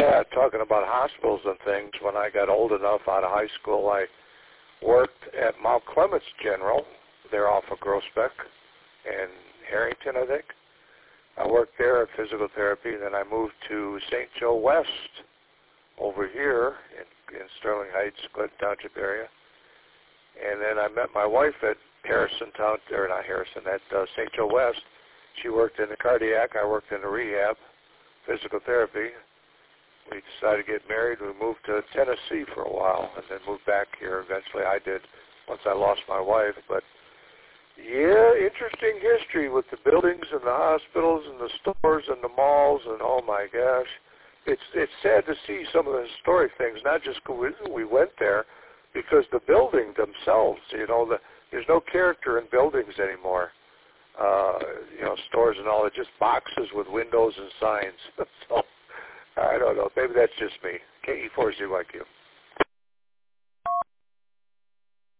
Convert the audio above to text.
Yeah, talking about hospitals and things, when I got old enough out of high school, I worked at Mount Clements General. They're off of Groesbeck and Harrington, I think. I worked there at physical therapy, then I moved to St. Joe West over here in Sterling Heights, Clinton Township area. And then I met my wife at Harrison Town, or not Harrison, at St. Joe West. She worked in the cardiac, I worked in the rehab, physical therapy. We decided to get married. We moved to Tennessee for a while and then moved back here. Eventually I did once I lost my wife. But, yeah, interesting history with the buildings and the hospitals and the stores and the malls and, oh, my gosh. It's sad to see some of the historic things, not just because we went there, because the buildings themselves, there's no character in buildings anymore. Stores and all, it's just boxes with windows and signs. So, I don't know. Maybe that's just me. KE4ZYQ.